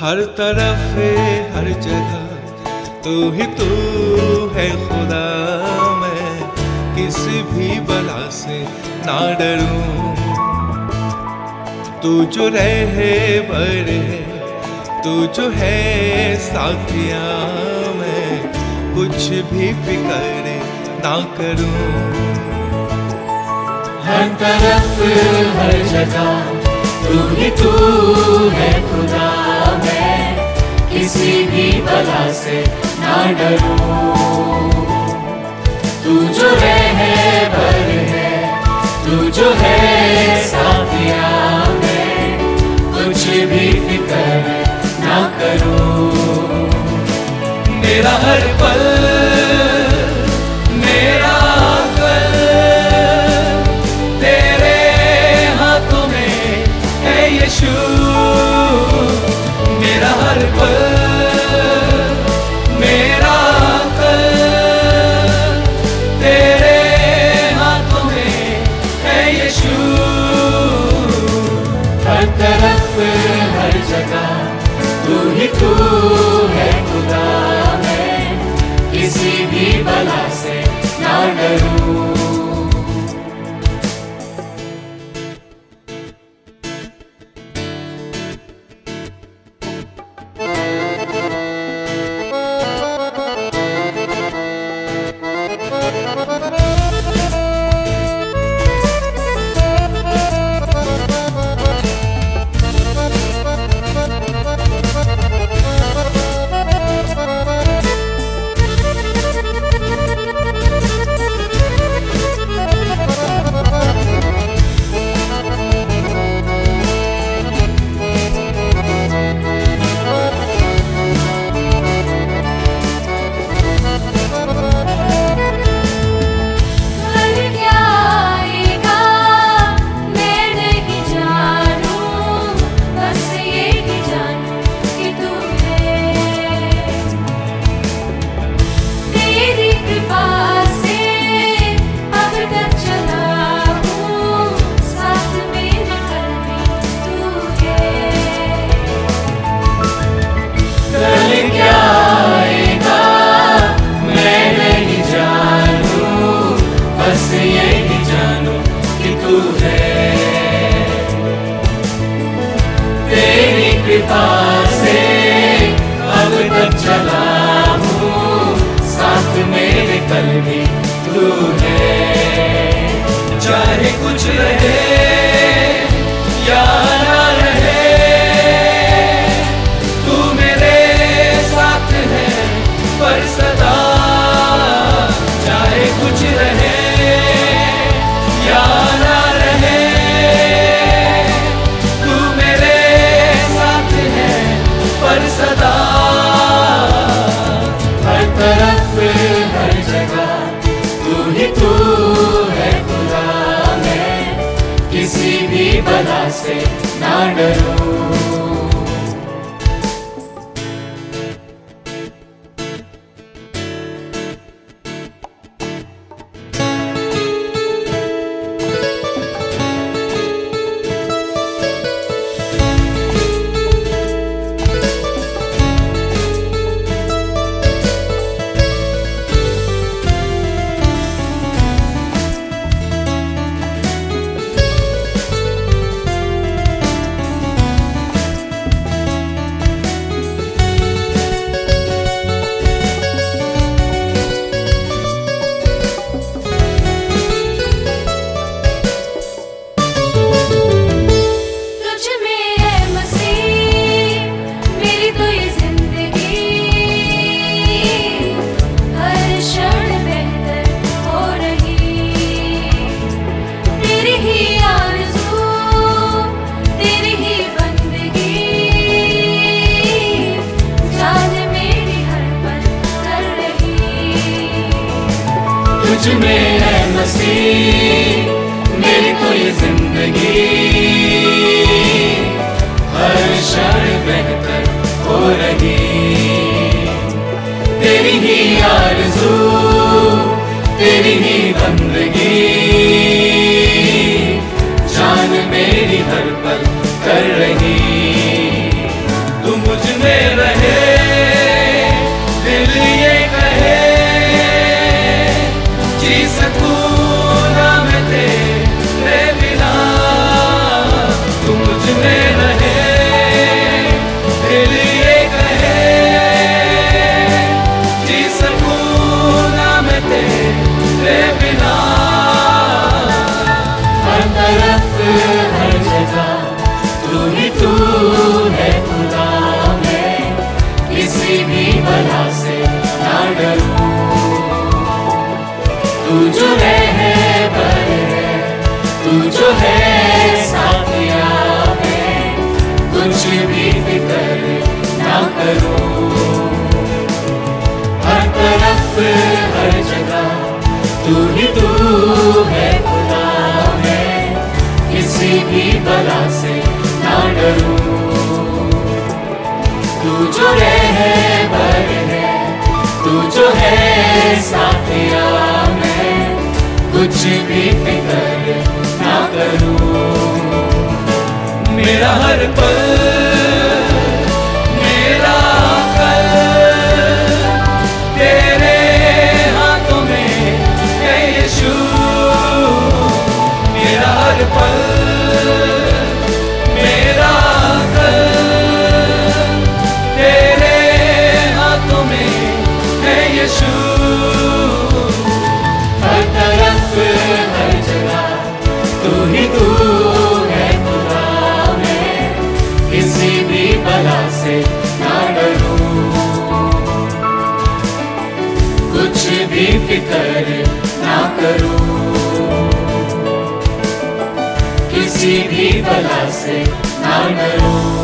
हर तरफ हर जगह तू ही तू है खुदा। मैं किसी भी बला से ना डरूं, तू जो रहे बर है, तू जो है साथिया। मैं कुछ भी फिक्र ना करूं। हर तरफ हर जगह तू ही तू है खुदा। मैं किसी भी बला से ना डरूं, तू जो रहे बर है, तू जो है साथिया। मैं कुछ भी फिक्र ना करूं। मेरा हर पल मेरा कल तेरे हाथों में है यीशु। मेरा हर पल मेरा कल तेरे हाथों में है यीशु। हर तरफ हर जगह तू ही तू है खुदा। मैं किसी भी बला से ना डरूं। कृपा से अब तक चला हूँ, साथ मेरे कल भी तू है। चाहे कुछ रहे या ना रहे, तू मेरे साथ है पर सदा। चाहे कुछ रहे या ना रहे, तू मेरे साथ है पर सदा। हर तरफ हर जगह तू ही तू है खुदा। मैं किसी भी बला से ना डरूं। तुझ में है मसीह मेरी तो ये जिंदगी, हर क्षण बेहतर हो रही। तेरी ही आरज़ू तेरी ही बंदगी, जान मेरी हर पल कर रही। तू मुझ जी सकूं ना मैं तेरे बिना, तू मुझ में रहे, दिल ये कहे, जी सकूं ना मैं तेरे बिना। हर तरफ हर जगह तू ही तू है खुदा, मैं किसी भी बला से ना डरूं। तू जो है बर है, तू जो है साथिया, मैं कुछ भी फिक्र ना करूं। हर तरफ हर जगह तू ही तू है खुदा, मैं किसी भी बला से ना डरूं। तू जो है बर है, तू जो है साथिया, मैं कुछ भी फिक्र ना करूं। मेरा हर पल, मेरा कल तेरे हाथों में है यीशु। मेरा हर पल, मेरा कल तेरे हाथों में है यीशु। हर तरफ हर जगह तू ही तू है खुदा, मैं किसी भी बला से ना डरूं। कुछ भी फिक्र ना करूं, किसी भी बला से ना डरूं।